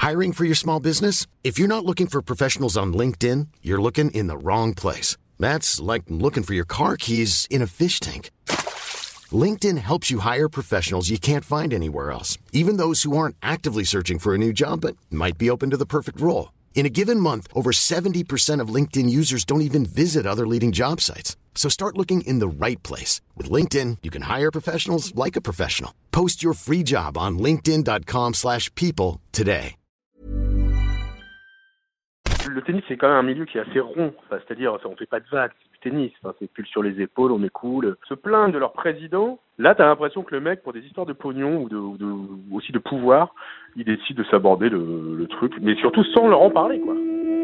Hiring for your small business? If you're not looking for professionals on LinkedIn, you're looking in the wrong place. That's like looking for your car keys in a fish tank. LinkedIn helps you hire professionals you can't find anywhere else, even those who aren't actively searching for a new job but might be open to the perfect role. In a given month, over 70% of LinkedIn users don't even visit other leading job sites. So start looking in the right place. With LinkedIn, you can hire professionals like a professional. Post your free job on linkedin.com/people today. Le tennis, c'est quand même un milieu qui est assez rond. C'est-à-dire, on fait pas de vagues, c'est du tennis. C'est pull sur les épaules, on est cool. Se plaindre de leur président, là, t'as l'impression que le mec, pour des histoires de pognon ou aussi de pouvoir, il décide de s'aborder le truc. Mais surtout sans leur en parler, quoi.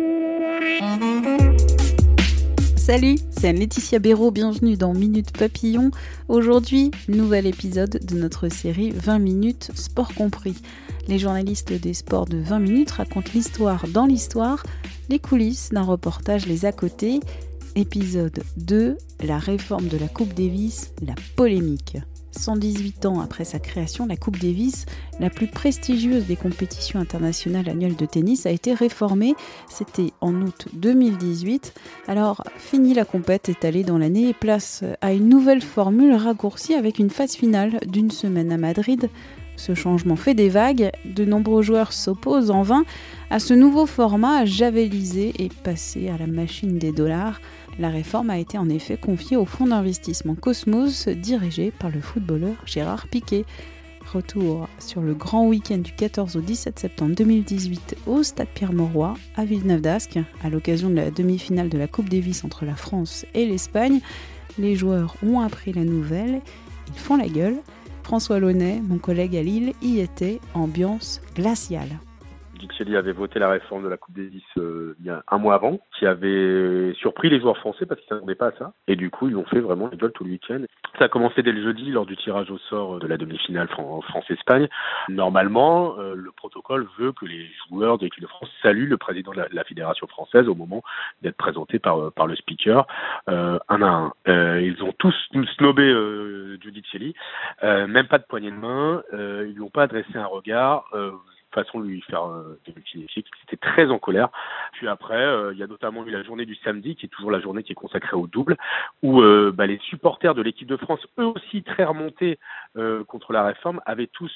Salut, c'est Anne-Laetitia Béraud, bienvenue dans Minute Papillon. Aujourd'hui, nouvel épisode de notre série 20 minutes sport compris. Les journalistes des sports de 20 minutes racontent l'histoire dans l'histoire, les coulisses d'un reportage les à côté. Épisode 2, la réforme de la Coupe Davis, la polémique. 118 ans après sa création, la Coupe Davis, la plus prestigieuse des compétitions internationales annuelles de tennis, a été réformée. C'était en août 2018. Alors, fini la compète étalée dans l'année et place à une nouvelle formule raccourcie avec une phase finale d'une semaine à Madrid. Ce changement fait des vagues. De nombreux joueurs s'opposent en vain à ce nouveau format javelisé et passé à la machine des dollars. La réforme a été en effet confiée au fonds d'investissement Cosmos, dirigé par le footballeur Gérard Piqué. Retour sur le grand week-end du 14 au 17 septembre 2018 au Stade Pierre-Mauroy à Villeneuve-d'Ascq, à l'occasion de la demi-finale de la Coupe Davis entre la France et l'Espagne. Les joueurs ont appris la nouvelle, ils font la gueule. François Launay, mon collègue à Lille, y était, ambiance glaciale. Giudicelli avait voté la réforme de la Coupe Davis il y a un mois avant, qui avait surpris les joueurs français parce qu'ils ne s'attendaient pas à ça. Et du coup, ils ont fait vraiment les gueules tout le week-end. Ça a commencé dès le jeudi lors du tirage au sort de la demi-finale France-Espagne. Normalement, le protocole veut que les joueurs de l'équipe de France saluent le président de la fédération française au moment d'être présenté par le speaker, un à un. Ils ont tous snobé Giudicelli, même pas de poignée de main, ils lui ont pas adressé un regard, façon de lui faire des multi-échecs, c'était très en colère. Puis après, il y a notamment eu la journée du samedi, qui est toujours la journée qui est consacrée au double, où les supporters de l'équipe de France, eux aussi très remontés contre la réforme, avaient tous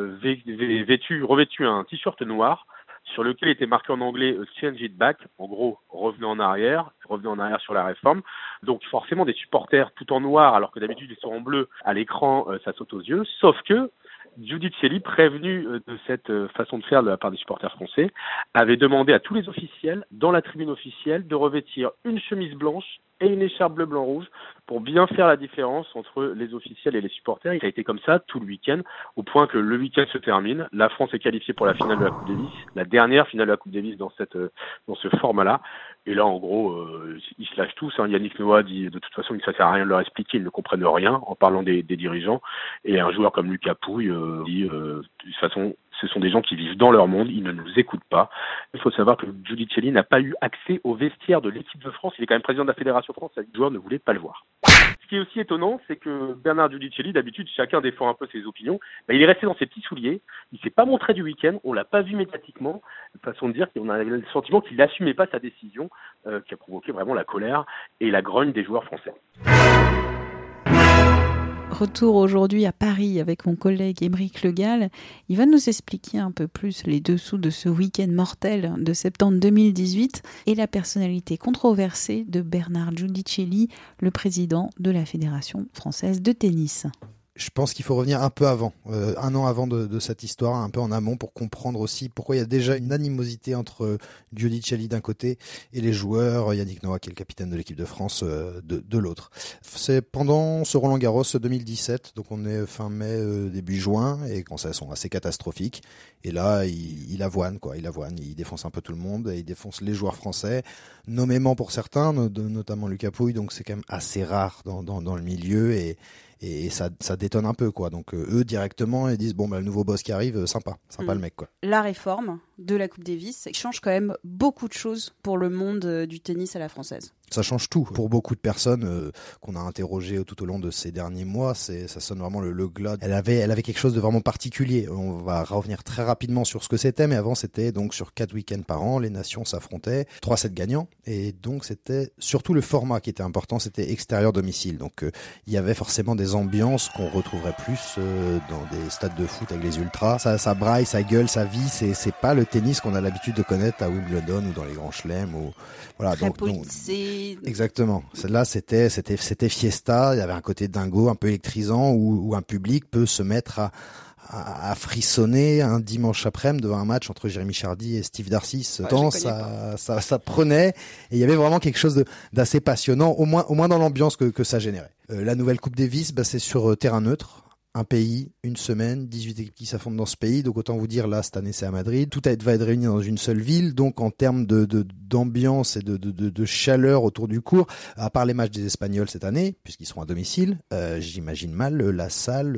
revêtu un t-shirt noir, sur lequel était marqué en anglais « Change it back », en gros, revenez en arrière sur la réforme. Donc forcément des supporters tout en noir, alors que d'habitude ils sont en bleu à l'écran, ça saute aux yeux, sauf que Giudicelli, prévenu de cette façon de faire de la part des supporters français, avait demandé à tous les officiels, dans la tribune officielle, de revêtir une chemise blanche et une écharpe bleu-blanc-rouge pour bien faire la différence entre les officiels et les supporters. Il a été comme ça tout le week-end, au point que le week-end se termine. La France est qualifiée pour la finale de la Coupe Davis, la dernière finale de la Coupe Davis dans ce format-là. Et là, en gros, ils se lâchent tous. Yannick Noah dit de toute façon que ça sert à rien de leur expliquer, ils ne comprennent rien en parlant des dirigeants. Et un joueur comme Lucas Pouille dit de toute façon, ce sont des gens qui vivent dans leur monde, ils ne nous écoutent pas. Il faut savoir que Giudicelli n'a pas eu accès au vestiaire de l'équipe de France. Il est quand même président de la Fédération française. Les joueurs ne voulaient pas le voir. Ce qui est aussi étonnant, c'est que Bernard Giudicelli, d'habitude, chacun défend un peu ses opinions. Il est resté dans ses petits souliers. Il s'est pas montré du week-end. On l'a pas vu médiatiquement. Façon de dire qu'on a le sentiment qu'il n'assumait pas sa décision, qui a provoqué vraiment la colère et la grogne des joueurs français. Retour aujourd'hui à Paris avec mon collègue Émeric Le Gall. Il va nous expliquer un peu plus les dessous de ce week-end mortel de septembre 2018 et la personnalité controversée de Bernard Giudicelli, le président de la Fédération française de tennis. Je pense qu'il faut revenir un peu avant, un an avant de cette histoire, un peu en amont, pour comprendre aussi pourquoi il y a déjà une animosité entre Giudicelli d'un côté et les joueurs, Yannick Noah qui est le capitaine de l'équipe de France de l'autre. C'est pendant ce Roland-Garros 2017, donc on est fin mai, début juin, et quand ça sont assez catastrophiques. Et là, il avoine, il défonce un peu tout le monde, et il défonce les joueurs français, nommément pour certains, notamment Lucas Pouille, donc c'est quand même assez rare dans le milieu, et ça détonne un peu, quoi. Donc eux directement ils disent le nouveau boss qui arrive, sympa le mec, quoi. La réforme de la Coupe Davis change quand même beaucoup de choses pour le monde du tennis à la française. Ça change tout. Pour beaucoup de personnes qu'on a interrogées tout au long de ces derniers mois, ça sonne vraiment le glas. Elle avait quelque chose de vraiment particulier. On va revenir très rapidement sur ce que c'était, mais avant c'était donc sur 4 week-ends par an, les nations s'affrontaient, 3 sets gagnants, et donc c'était surtout le format qui était important, c'était extérieur-domicile. Donc il y avait forcément des ambiances qu'on retrouverait plus dans des stades de foot avec les ultras. Ça braille, ça gueule, ça vit. C'est pas le tennis qu'on a l'habitude de connaître à Wimbledon ou dans les grands chelems ou voilà. Très politisé. Exactement. Celle-là, c'était fiesta. Il y avait un côté dingo, un peu électrisant, où un public peut se mettre à frissonner un dimanche après-midi devant un match entre Jérémy Chardy et Steve Darcis. Ça prenait, et il y avait vraiment quelque chose d'assez passionnant, au moins dans l'ambiance que ça générait. La nouvelle Coupe Davis, c'est sur terrain neutre. Un pays, une semaine, 18 équipes qui s'affrontent dans ce pays. Donc autant vous dire, là, cette année, c'est à Madrid. Tout va être réuni dans une seule ville. Donc en termes d'ambiance et de chaleur autour du cours, à part les matchs des Espagnols cette année, puisqu'ils seront à domicile, j'imagine mal la salle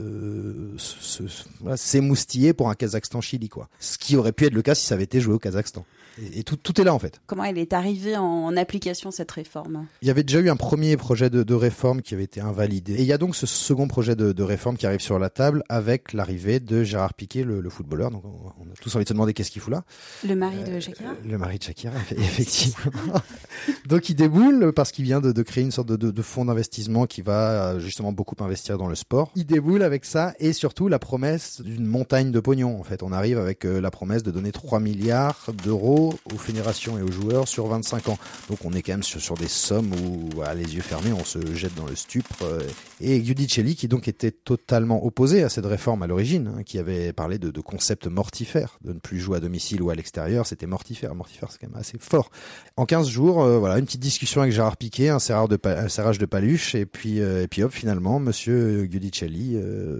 s'émoustiller pour un Kazakhstan-Chili, quoi. Ce qui aurait pu être le cas si ça avait été joué au Kazakhstan. Et tout est là, en fait. Comment elle est arrivée en application, cette réforme ? Il y avait déjà eu un premier projet de réforme qui avait été invalidé. Et il y a donc ce second projet de réforme qui arrive sur la table avec l'arrivée de Gérard Piqué, le footballeur. Donc on a tous envie de se demander qu'est-ce qu'il fout là. Le mari de Shakira ? Le mari de Shakira, effectivement. Donc il déboule parce qu'il vient de créer une sorte de fonds d'investissement qui va justement beaucoup investir dans le sport. Il déboule avec ça et surtout la promesse d'une montagne de pognon. En fait, on arrive avec la promesse de donner 3 milliards d'euros aux fédérations et aux joueurs sur 25 ans. Donc on est quand même sur des sommes où, les yeux fermés, on se jette dans le stupre. Et Giudicelli, qui donc était totalement opposé à cette réforme à l'origine, qui avait parlé de concepts mortifères, de ne plus jouer à domicile ou à l'extérieur, c'était mortifère. Mortifère, c'est quand même assez fort. En 15 jours, une petite discussion avec Gérard Piqué, un serrage de paluche, et puis hop, finalement, monsieur Giudicelli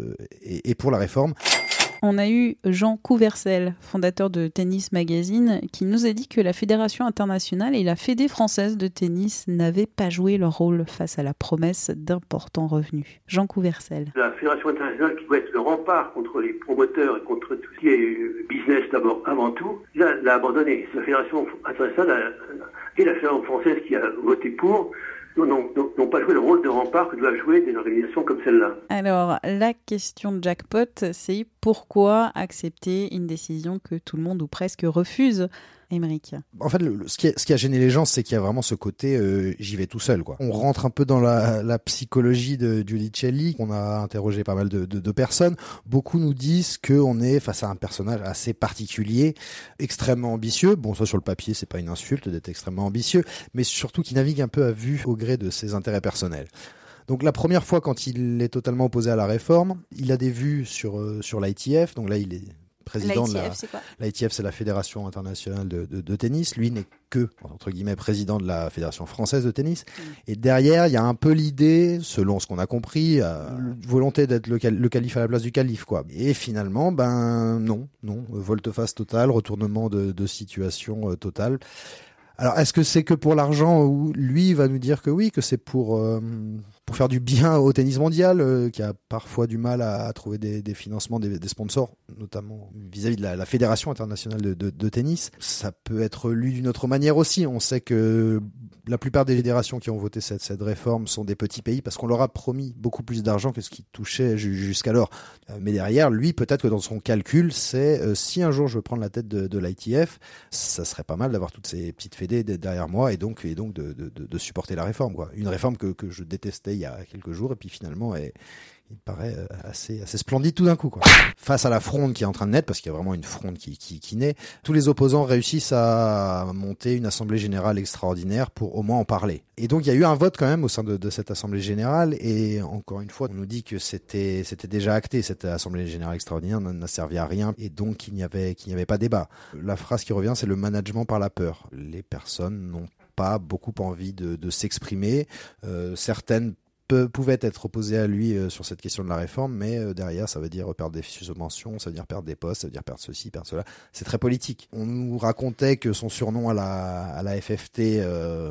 est pour la réforme. On a eu Jean Couvercel, fondateur de Tennis Magazine, qui nous a dit que la Fédération internationale et la Fédé française de tennis n'avaient pas joué leur rôle face à la promesse d'importants revenus. Jean Couvercel. La Fédération internationale, qui doit être le rempart contre les promoteurs et contre tout ce qui est business d'abord, avant tout, l'a abandonné. La Fédération internationale et la Fédération française qui a voté pour n'ont pas joué le rôle de rempart que doivent jouer des organisations comme celle-là. Alors, la question de jackpot, c'est pourquoi accepter une décision que tout le monde ou presque refuse ? Aymeric. En fait, ce qui a gêné les gens, c'est qu'il y a vraiment ce côté j'y vais tout seul, quoi. On rentre un peu dans la psychologie de Giudicelli. On a interrogé pas mal de personnes. Beaucoup nous disent qu'on est face à un personnage assez particulier, extrêmement ambitieux. Bon, ça sur le papier, c'est pas une insulte d'être extrêmement ambitieux, mais surtout qui navigue un peu à vue au gré de ses intérêts personnels. Donc la première fois, quand il est totalement opposé à la réforme, il a des vues sur l'ITF. Donc là, il est président de c'est quoi ? l'ITF, c'est la Fédération internationale de tennis. Lui n'est que, entre guillemets, président de la Fédération française de tennis. Et derrière, il y a un peu l'idée, selon ce qu'on a compris, volonté d'être le calife à la place du calife, quoi. Et finalement, non, volte-face totale, retournement de situation totale. Alors, est-ce que c'est que pour l'argent, ou lui va nous dire que oui, que c'est pour faire du bien au tennis mondial, qui a parfois du mal à trouver des financements, des sponsors, notamment vis-à-vis de la Fédération internationale de tennis. Ça peut être lu d'une autre manière aussi. On sait que la plupart des fédérations qui ont voté cette réforme sont des petits pays parce qu'on leur a promis beaucoup plus d'argent que ce qu'ils touchaient jusqu'alors. Mais derrière, lui, peut-être que dans son calcul, c'est si un jour je veux prendre la tête de l'ITF, ça serait pas mal d'avoir toutes ces petites fédés derrière moi et donc de supporter la réforme, quoi. Une réforme que je détestais il y a quelques jours et puis finalement il paraît assez splendide tout d'un coup, quoi. Face à la fronde qui est en train de naître, parce qu'il y a vraiment une fronde qui naît, tous les opposants réussissent à monter une assemblée générale extraordinaire pour au moins en parler. Et donc il y a eu un vote quand même au sein de cette assemblée générale, et encore une fois on nous dit que c'était déjà acté, cette assemblée générale extraordinaire n'a servi à rien, et donc qu'il n'y avait pas débat. La phrase qui revient, c'est le management par la peur. Les personnes n'ont pas beaucoup envie de s'exprimer, certaines pouvait être opposé à lui sur cette question de la réforme, mais derrière ça veut dire perdre des subventions, ça veut dire perdre des postes, ça veut dire perdre ceci, perdre cela. C'est très politique. On nous racontait que son surnom à la FFT,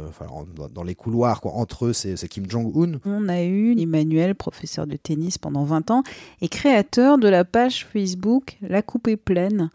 dans les couloirs, quoi, entre eux, c'est Kim Jong-un. On a eu Emmanuel, professeur de tennis pendant 20 ans et créateur de la page Facebook La Coupe est pleine.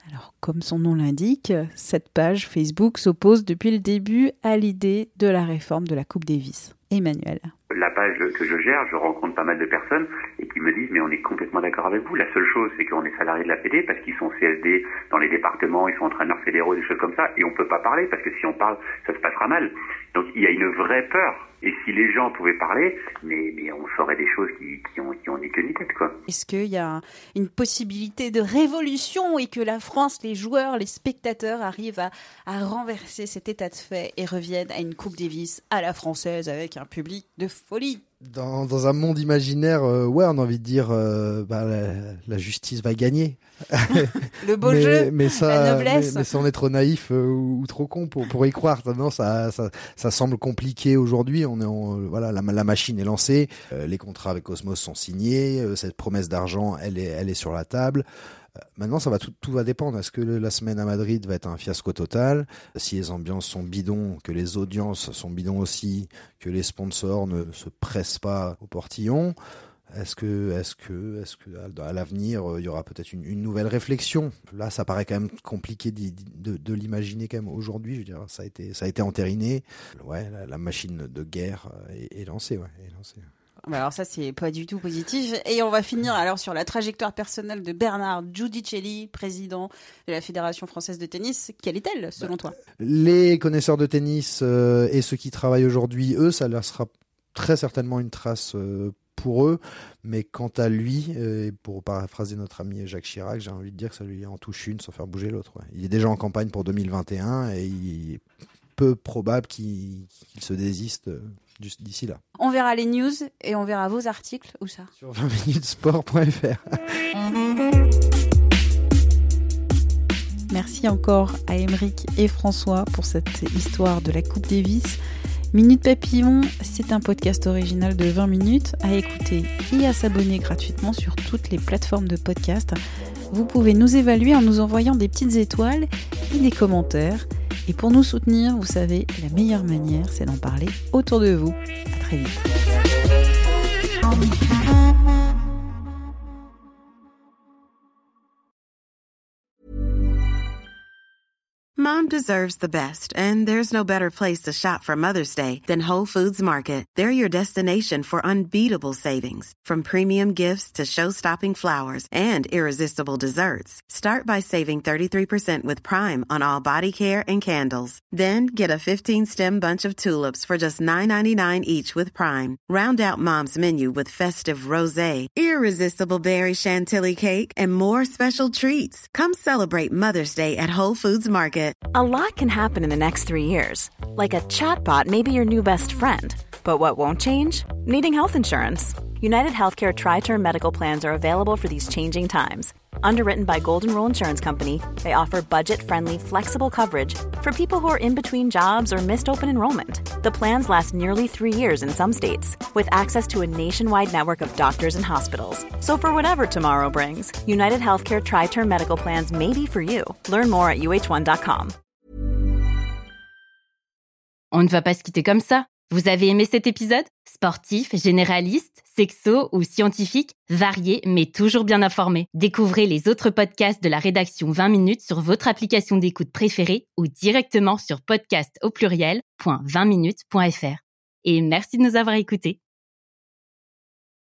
Alors, comme son nom l'indique, cette page Facebook s'oppose depuis le début à l'idée de la réforme de la Coupe Davis. Emmanuel. La page que je gère, je rencontre pas mal de personnes et qui me disent mais on est complètement d'accord avec vous. La seule chose, c'est qu'on est salarié de la PD parce qu'ils sont CSD dans les départements, ils sont entraîneurs fédéraux, des choses comme ça, et on peut pas parler parce que si on parle, ça se passera mal. Donc il y a une vraie peur. Et si les gens pouvaient parler, mais on saurait des choses qui ont ni queue ni tête, quoi. Est-ce qu'il y a une possibilité de révolution et que la France, les joueurs, les spectateurs arrivent à renverser cet état de fait et reviennent à une Coupe Davis à la française avec un public de folie? Dans un monde imaginaire, on a envie de dire la justice va gagner. Le beau jeu, la noblesse. Mais ça, on est trop naïf ou trop con pour y croire. Non, ça semble compliqué aujourd'hui. La machine est lancée, les contrats avec Cosmos sont signés, cette promesse d'argent, elle est sur la table. Maintenant, tout va dépendre. Est-ce que la semaine à Madrid va être un fiasco total? Si les ambiances sont bidons, que les audiences sont bidons aussi, que les sponsors ne se pressent pas au portillon, est-ce que à l'avenir, il y aura peut-être une nouvelle réflexion? Là, ça paraît quand même compliqué de l'imaginer quand même aujourd'hui. Je veux dire, ça a été entériné. Ouais, la machine de guerre est lancée. Alors ça, c'est pas du tout positif. Et on va finir alors sur la trajectoire personnelle de Bernard Giudicelli, président de la Fédération française de tennis. Quelle est-elle, selon toi? Les connaisseurs de tennis et ceux qui travaillent aujourd'hui, eux, ça leur sera très certainement une trace pour eux. Mais quant à lui, pour paraphraser notre ami Jacques Chirac, j'ai envie de dire que ça lui en touche une sans faire bouger l'autre. Ouais. Il est déjà en campagne pour 2021 et il est peu probable qu'il se désiste d'ici là. On verra les news et on verra vos articles. Où ça? Sur 20minutesport.fr. Merci encore à Aymeric et François pour cette histoire de la Coupe Davis. Minute Papillon, c'est un podcast original de 20 minutes à écouter et à s'abonner gratuitement sur toutes les plateformes de podcast. Vous pouvez nous évaluer en nous envoyant des petites étoiles et des commentaires. Et pour nous soutenir, vous savez, la meilleure manière, c'est d'en parler autour de vous. À très vite. Mom deserves the best, and there's no better place to shop for Mother's Day than Whole Foods Market. They're your destination for unbeatable savings, from premium gifts to show-stopping flowers and irresistible desserts. Start by saving 33% with Prime on all body care and candles. Then get a 15-stem bunch of tulips for just $9.99 each with Prime. Round out Mom's menu with festive rosé, irresistible berry chantilly cake, and more special treats. Come celebrate Mother's Day at Whole Foods Market. A lot can happen in the next 3 years. Like a chatbot may be your new best friend. But what won't change? Needing health insurance. United Healthcare Tri-Term Medical Plans are available for these changing times. Underwritten by Golden Rule Insurance Company, they offer budget-friendly, flexible coverage for people who are in between jobs or missed open enrollment. The plans last nearly 3 years in some states, with access to a nationwide network of doctors and hospitals. So for whatever tomorrow brings, United Healthcare Tri-Term Medical Plans may be for you. Learn more at uh1.com. On ne va pas se quitter comme ça. Vous avez aimé cet épisode? Sportif, généraliste, sexo ou scientifique, varié mais toujours bien informé. Découvrez les autres podcasts de la rédaction 20 minutes sur votre application d'écoute préférée ou directement sur podcast@20minutes.fr. Et merci de nous avoir écoutés.